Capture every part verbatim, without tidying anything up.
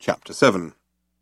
Chapter seven.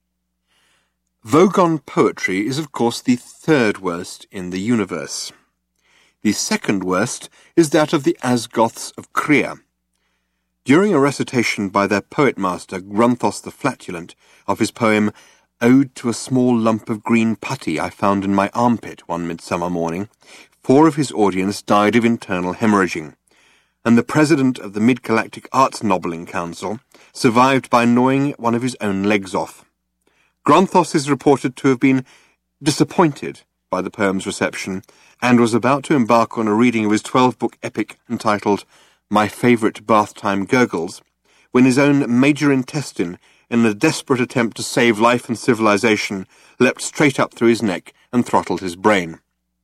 Vogon poetry is, of course, the third worst in the universe. The second worst is that of the Osgoths of Crea. During a recitation by their poet-master, Grunthos the Flatulent, of his poem Ode to a Small Lump of Green Putty I Found in My Armpit one midsummer morning, four of his audience died of internal hemorrhaging, and the president of the Mid-Galactic Arts Nobbling Council survived by gnawing one of his own legs off. Grunthos is reported to have been disappointed by the poem's reception, and was about to embark on a reading of his twelve-book epic entitled My Favourite Bath-Time Gurgles, when his own major intestine, in a desperate attempt to save life and civilization, leapt straight up through his neck and throttled his brain.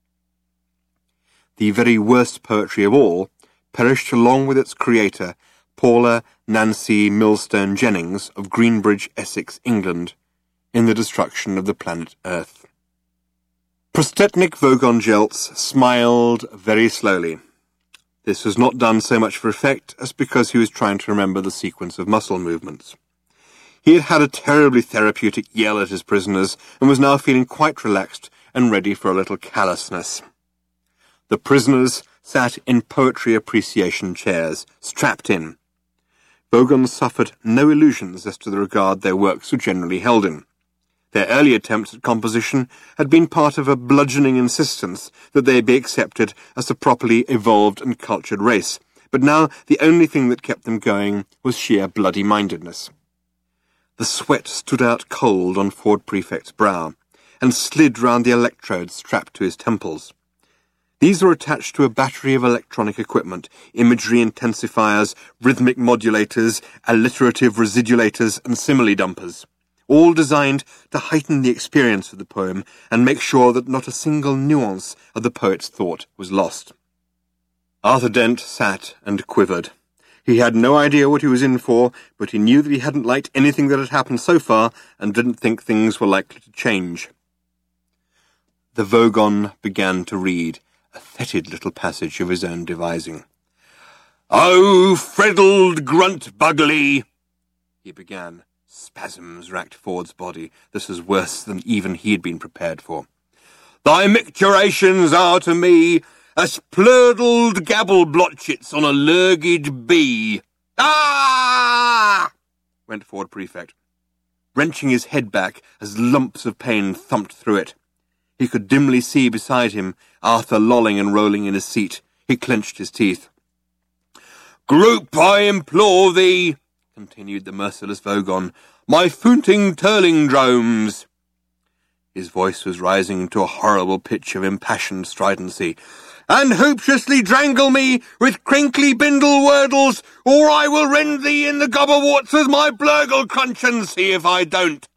The very worst poetry of all perished along with its creator, Paula Nancy Millstone Jennings of Greenbridge, Essex, England, in the destruction of the planet Earth. Prostetnik Vogonjeltz smiled very slowly. This was not done so much for effect as because he was trying to remember the sequence of muscle movements. He had had a terribly therapeutic yell at his prisoners and was now feeling quite relaxed and ready for a little callousness. The prisoners sat in poetry appreciation chairs, strapped in. Vogon suffered no illusions as to the regard their works were generally held in. Their early attempts at composition had been part of a bludgeoning insistence that they be accepted as a properly evolved and cultured race, but now the only thing that kept them going was sheer bloody-mindedness. The sweat stood out cold on Ford Prefect's brow, and slid round the electrodes strapped to his temples. These were attached to a battery of electronic equipment, imagery intensifiers, rhythmic modulators, alliterative residulators, and simile dumpers, all designed to heighten the experience of the poem and make sure that not a single nuance of the poet's thought was lost. Arthur Dent sat and quivered. He had no idea what he was in for, but he knew that he hadn't liked anything that had happened so far and didn't think things were likely to change. The Vogon began to read a fetid little passage of his own devising. "Oh, friddled grunt-bugly," he began. Spasms racked Ford's body. This was worse than even he had been prepared for. "Thy micturations are to me as plurdled gabble-blotchets on a lurgid bee." "Ah!" went Ford Prefect, wrenching his head back as lumps of pain thumped through it. He could dimly see beside him Arthur lolling and rolling in his seat. He clenched his teeth. "Group, I implore thee," continued the merciless Vogon, "my foonting turling-dromes." His voice was rising to a horrible pitch of impassioned stridency. "And hopelessly drangle me with crinkly bindle wordles, or I will rend thee in the gobberwarts with my blurgle crunch, and see if I don't."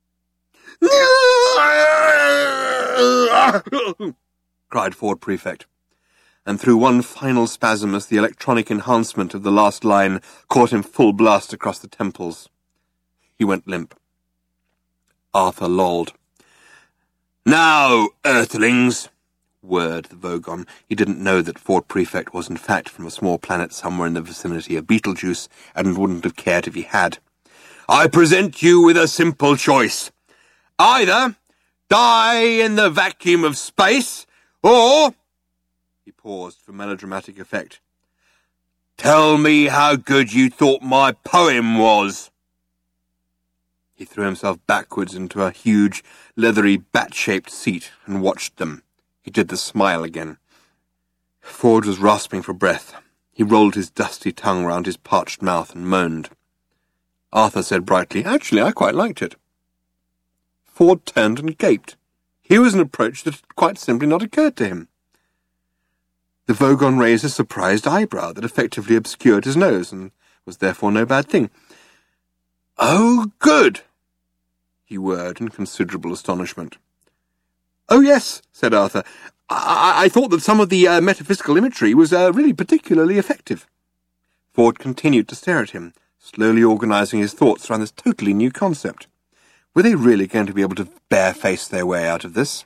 cried Ford Prefect, and through one final spasm as the electronic enhancement of the last line caught him full blast across the temples. He went limp. Arthur lolled. "Now, earthlings," whirred the Vogon. He didn't know that Ford Prefect was in fact from a small planet somewhere in the vicinity of Beetlejuice, and wouldn't have cared if he had. "I present you with a simple choice. Either die in the vacuum of space, or—" he paused for melodramatic effect. "Tell me how good you thought my poem was." He threw himself backwards into a huge, leathery, bat-shaped seat and watched them. He did the smile again. Ford was rasping for breath. He rolled his dusty tongue round his parched mouth and moaned. Arthur said brightly, "Actually, I quite liked it." Ford turned and gaped. Here was an approach that had quite simply not occurred to him. The Vogon raised a surprised eyebrow that effectively obscured his nose, and was therefore no bad thing. "Oh, good," he whirred in considerable astonishment. "Oh, yes," said Arthur. I, I thought that some of the uh, metaphysical imagery was uh, really particularly effective." Ford continued to stare at him, slowly organising his thoughts around this totally new concept. Were they really going to be able to bareface their way out of this?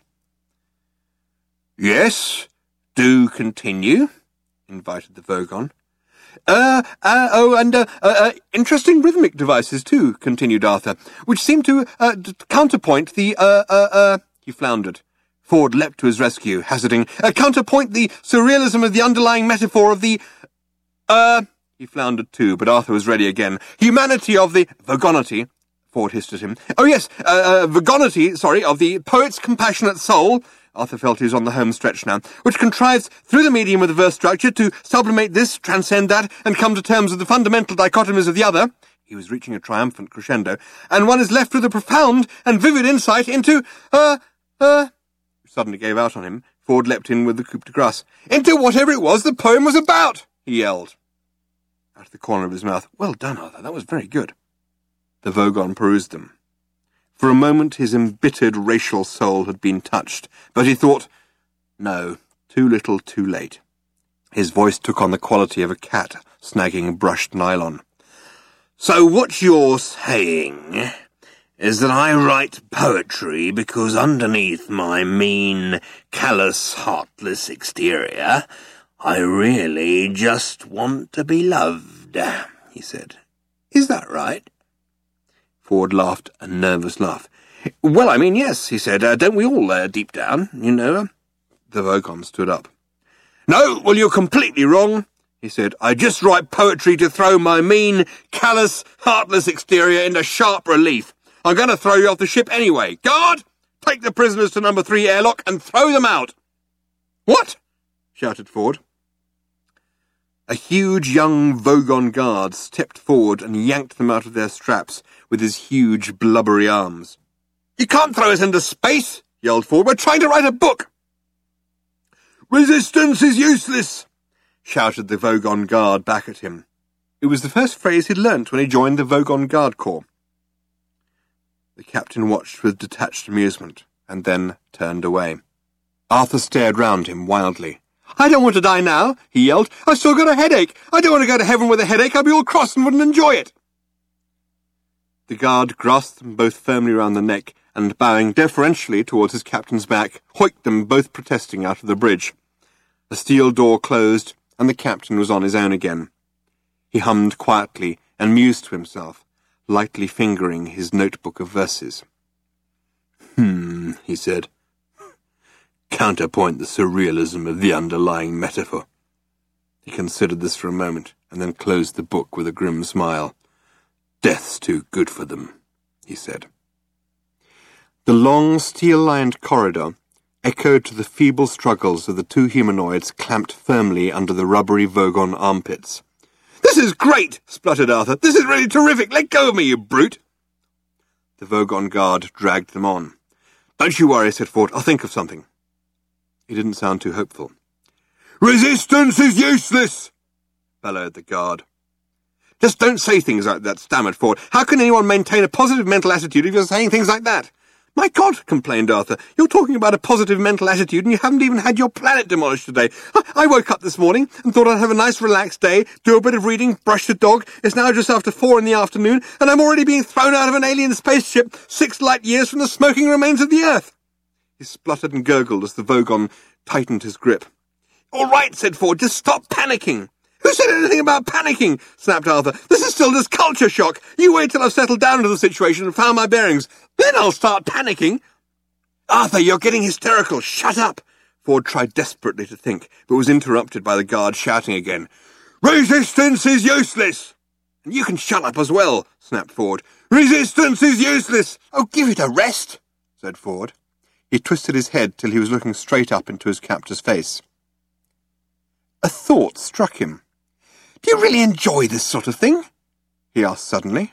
"Yes, do continue," invited the Vogon. Uh, uh, oh, and, uh, uh, uh, interesting rhythmic devices, too, continued Arthur, which seem to, uh, d- counterpoint the, uh, uh, uh, he floundered. Ford leapt to his rescue, hazarding, uh, counterpoint the surrealism of the underlying metaphor of the, uh, he floundered too, but Arthur was ready again. Humanity of the, Vogonity, Ford hissed at him. Oh, yes, uh, uh, Vogonity, sorry, of the poet's compassionate soul, Arthur felt he was on the home stretch now, which contrives, through the medium of the verse structure, to sublimate this, transcend that, and come to terms with the fundamental dichotomies of the other. He was reaching a triumphant crescendo, and one is left with a profound and vivid insight into, uh, uh, suddenly gave out on him. Ford leapt in with the coup de grace. Into whatever it was the poem was about, he yelled. Out of the corner of his mouth, well done, Arthur, that was very good. The Vogon perused them. For a moment his embittered racial soul had been touched, but he thought, no, too little, too late. His voice took on the quality of a cat snagging brushed nylon. So what you're saying is that I write poetry because underneath my mean, callous, heartless exterior, I really just want to be loved, he said. Is that right? Ford laughed a nervous laugh. Well, I mean, yes, he said. Uh, don't we all, uh, deep down, you know? The Vogon stood up. No, well, you're completely wrong, he said. I just write poetry to throw my mean, callous, heartless exterior into sharp relief. I'm going to throw you off the ship anyway. Guard, take the prisoners to number three airlock and throw them out. What? Shouted Ford. A huge young Vogon guard stepped forward and yanked them out of their straps with his huge blubbery arms. You can't throw us into space, yelled Ford. We're trying to write a book. Resistance is useless, shouted the Vogon guard back at him. It was the first phrase he'd learnt when he joined the Vogon Guard Corps. The captain watched with detached amusement, and then turned away. Arthur stared round him wildly. I don't want to die now, he yelled. I've still got a headache. I don't want to go to heaven with a headache. I'd be all cross and wouldn't enjoy it. The guard grasped them both firmly round the neck, and bowing deferentially towards his captain's back, hoiked them both protesting out of the bridge. The steel door closed, and the captain was on his own again. He hummed quietly and mused to himself, lightly fingering his notebook of verses. Hmm, he said. Counterpoint the surrealism of the underlying metaphor. He considered this for a moment, and then closed the book with a grim smile. Death's too good for them, he said. The long, steel-lined corridor echoed to the feeble struggles of the two humanoids clamped firmly under the rubbery Vogon armpits. This is great, spluttered Arthur. This is really terrific. Let go of me, you brute. The Vogon guard dragged them on. Don't you worry, said Ford. I'll think of something. He didn't sound too hopeful. Resistance is useless, bellowed the guard. Just don't say things like that, stammered Ford. How can anyone maintain a positive mental attitude if you're saying things like that? My God, complained Arthur, you're talking about a positive mental attitude and you haven't even had your planet demolished today. I, I woke up this morning and thought I'd have a nice relaxed day, do a bit of reading, brush the dog. It's now just after four in the afternoon and I'm already being thrown out of an alien spaceship six light years from the smoking remains of the Earth. He spluttered and gurgled as the Vogon tightened his grip. All right, said Ford, just stop panicking. Who said anything about panicking? Snapped Arthur. This is still just culture shock. You wait till I've settled down into the situation and found my bearings. Then I'll start panicking. Arthur, you're getting hysterical. Shut up. Ford tried desperately to think, but was interrupted by the guard shouting again. Resistance is useless. And you can shut up as well, snapped Ford. Resistance is useless. Oh, give it a rest, said Ford. He twisted his head till he was looking straight up into his captor's face. A thought struck him. Do you really enjoy this sort of thing? He asked suddenly.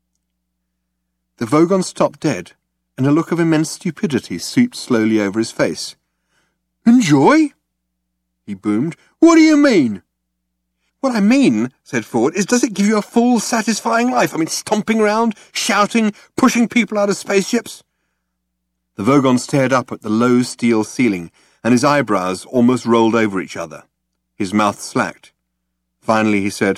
The Vogon stopped dead, and a look of immense stupidity swept slowly over his face. Enjoy? He boomed. What do you mean? What I mean, said Ford, is does it give you a full, satisfying life? I mean, stomping around, shouting, pushing people out of spaceships? The Vogon stared up at the low steel ceiling, and his eyebrows almost rolled over each other. His mouth slacked. Finally he said,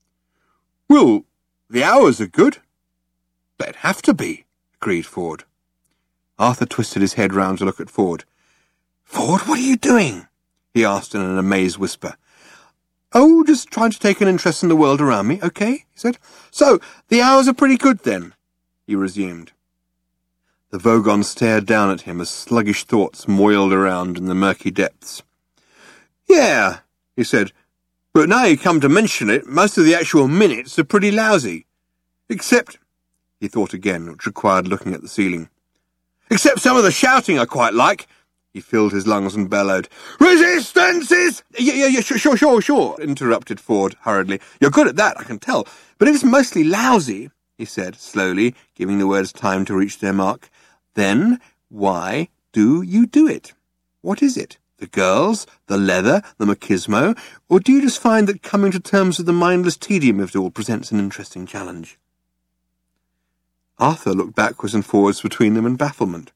Well, the hours are good. They'd have to be, agreed Ford. Arthur twisted his head round to look at Ford. Ford, what are you doing? He asked in an amazed whisper. Oh, just trying to take an interest in the world around me, okay, he said. So, the hours are pretty good then, he resumed. The Vogon stared down at him as sluggish thoughts moiled around in the murky depths. Yeah, he said, but now you come to mention it, most of the actual minutes are pretty lousy. Except, he thought again, which required looking at the ceiling. Except some of the shouting I quite like. He filled his lungs and bellowed. Resistances! Yeah, yeah, yeah, sure, sure, sure, sure, interrupted Ford hurriedly. You're good at that, I can tell. But if it's mostly lousy, he said slowly, giving the words time to reach their mark, then why do you do it? What is it? The girls, the leather, the machismo, or do you just find that coming to terms with the mindless tedium of it all presents an interesting challenge? Arthur looked backwards and forwards between them in bafflement.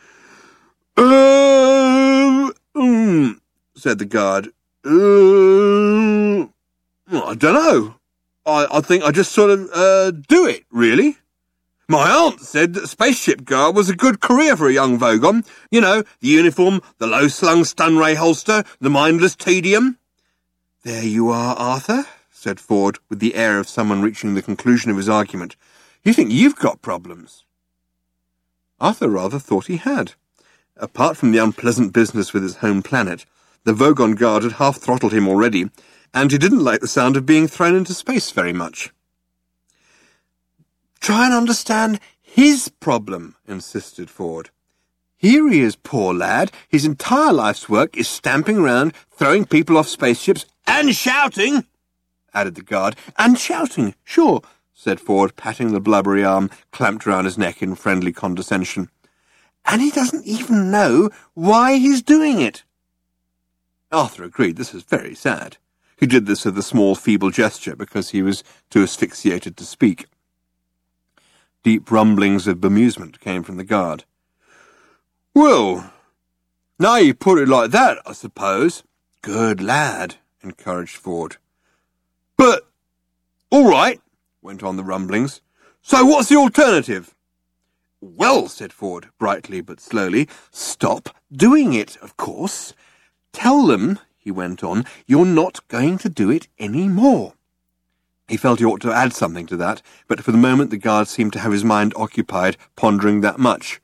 Um, um, said the guard. Um, I don't know. I, I think I just sort of, uh, do it, really. My aunt said that spaceship girl was a good career for a young Vogon. You know, the uniform, the low-slung stun-ray holster, the mindless tedium. There you are, Arthur, said Ford, with the air of someone reaching the conclusion of his argument. You think you've got problems? Arthur rather thought he had. Apart from the unpleasant business with his home planet, the Vogon guard had half-throttled him already, and he didn't like the sound of being thrown into space very much. Try and understand his problem, insisted Ford. Here he is, poor lad. His entire life's work is stamping around, throwing people off spaceships, and shouting, added the guard. And shouting, sure, said Ford, patting the blubbery arm clamped round his neck in friendly condescension. And he doesn't even know why he's doing it. Arthur agreed this was very sad. He did this with a small, feeble gesture because he was too asphyxiated to speak. Deep rumblings of bemusement came from the guard. Well, now you put it like that, I suppose. Good lad, encouraged Ford. But, all right, went on the rumblings. So what's the alternative? Well, said Ford, brightly but slowly, stop doing it, of course. Tell them, he went on, you're not going to do it any more. He felt he ought to add something to that, but for the moment the guard seemed to have his mind occupied, pondering that much.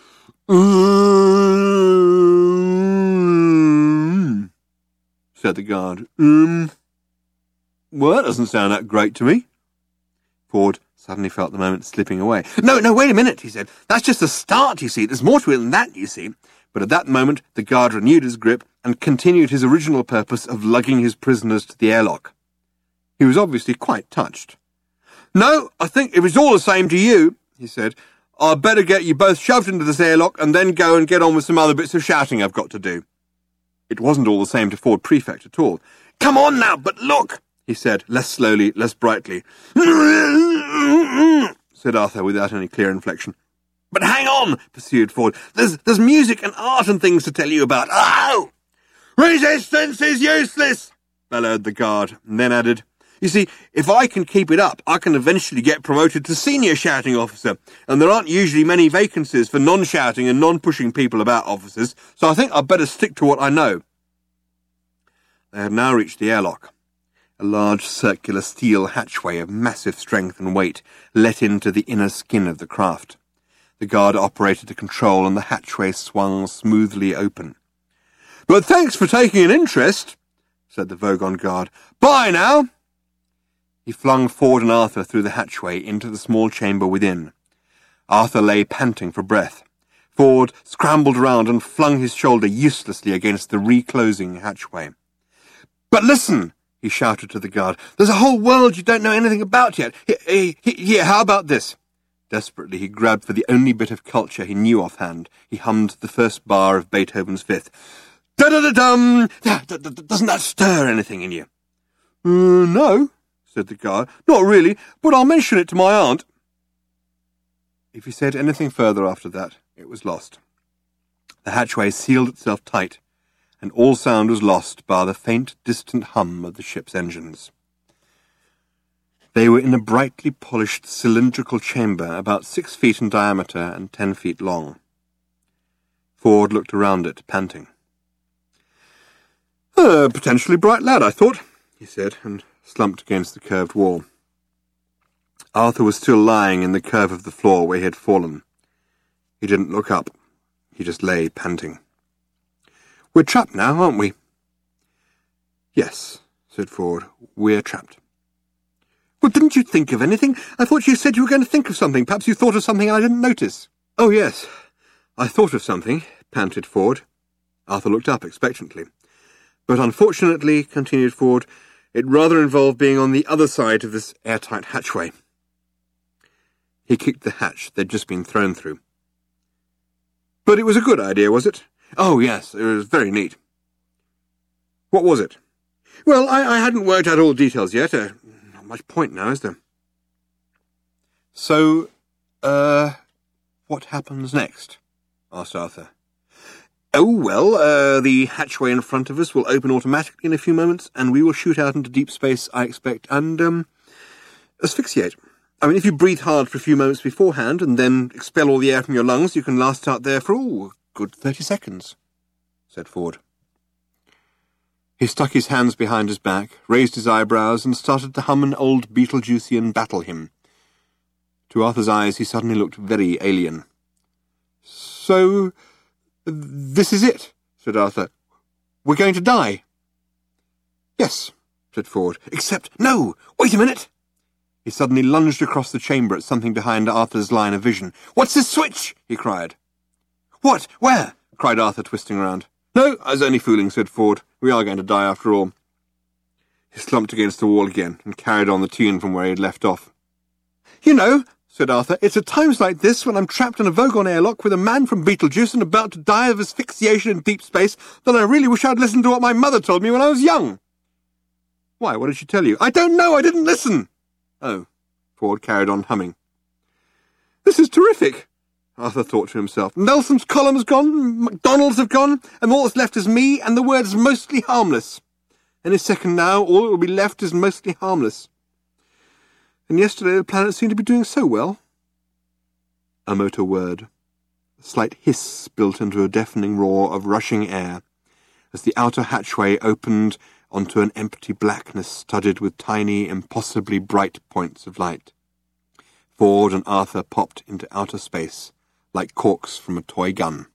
Um, said the guard. Um, well, that doesn't sound that great to me. Ford suddenly felt the moment slipping away. No, no, wait a minute, he said. That's just a start, you see. There's more to it than that, you see. But at that moment the guard renewed his grip and continued his original purpose of lugging his prisoners to the airlock. He was obviously quite touched. No, I think if it's all the same to you, he said, I'd better get you both shoved into this airlock and then go and get on with some other bits of shouting I've got to do. It wasn't all the same to Ford Prefect at all. Come on now, but look, he said, less slowly, less brightly. Said Arthur without any clear inflection. But hang on, pursued Ford. There's, there's music and art and things to tell you about. Oh! Resistance is useless, bellowed the guard, and then added, you see, if I can keep it up, I can eventually get promoted to senior shouting officer, and there aren't usually many vacancies for non-shouting and non-pushing people about officers, so I think I'd better stick to what I know. They had now reached the airlock. A large circular steel hatchway of massive strength and weight let into the inner skin of the craft. The guard operated the control and the hatchway swung smoothly open. But thanks for taking an interest, said the Vogon guard. Bye now. He flung Ford and Arthur through the hatchway into the small chamber within. Arthur lay panting for breath. Ford scrambled around and flung his shoulder uselessly against the reclosing hatchway. But listen, he shouted to the guard. There's a whole world you don't know anything about yet. Here, here, how about this? Desperately, he grabbed for the only bit of culture he knew offhand. He hummed the first bar of Beethoven's Fifth. Da-da-da-dum! Doesn't that stir anything in you? Uh, no, said the guard. Not really, but I'll mention it to my aunt. If he said anything further after that, it was lost. The hatchway sealed itself tight, and all sound was lost bar the faint, distant hum of the ship's engines. They were in a brightly polished cylindrical chamber about six feet in diameter and ten feet long. Ford looked around it, panting. A potentially bright lad, I thought, he said, and slumped against the curved wall. Arthur was still lying in the curve of the floor where he had fallen. He didn't look up. He just lay panting. "We're trapped now, aren't we?" "Yes," said Ford. "We're trapped." "Well, didn't you think of anything? I thought you said you were going to think of something. Perhaps you thought of something I didn't notice." "Oh, yes, I thought of something," panted Ford. Arthur looked up expectantly. "But unfortunately," continued Ford, "it rather involved being on the other side of this airtight hatchway." He kicked the hatch they'd just been thrown through. "But it was a good idea, was it?" "Oh, yes, it was very neat." "What was it?" "Well, I, I hadn't worked out all the details yet. Uh, not much point now, is there?" "So, uh, what happens next?" asked Arthur. "Oh, well, uh, the hatchway in front of us will open automatically in a few moments, and we will shoot out into deep space, I expect, and, um, asphyxiate. I mean, if you breathe hard for a few moments beforehand, and then expel all the air from your lungs, you can last out there for, oh, a good thirty seconds, said Ford. He stuck his hands behind his back, raised his eyebrows, and started to hum an old Beetlejuicean battle hymn. To Arthur's eyes he suddenly looked very alien. "So, this is it," said Arthur. "We're going to die." "Yes," said Ford, "except, no, wait a minute." He suddenly lunged across the chamber at something behind Arthur's line of vision. "What's this switch?" he cried. "What? Where?" cried Arthur, twisting round. "No, I was only fooling," said Ford. "We are going to die after all." He slumped against the wall again and carried on the tune from where he had left off. "You know," said Arthur, "it's at times like this, when I'm trapped in a Vogon airlock with a man from Beetlejuice and about to die of asphyxiation in deep space, that I really wish I'd listened to what my mother told me when I was young." "Why, what did she tell you?" "I don't know, I didn't listen." "Oh," Ford carried on humming. "This is terrific," Arthur thought to himself. "Nelson's column's gone, MacDonald's have gone, and all that's left is me, and the word's mostly harmless. Any second now, all that will be left is mostly harmless. And yesterday the planet seemed to be doing so well." A motor whirred. A slight hiss built into a deafening roar of rushing air as the outer hatchway opened onto an empty blackness studded with tiny, impossibly bright points of light. Ford and Arthur popped into outer space like corks from a toy gun.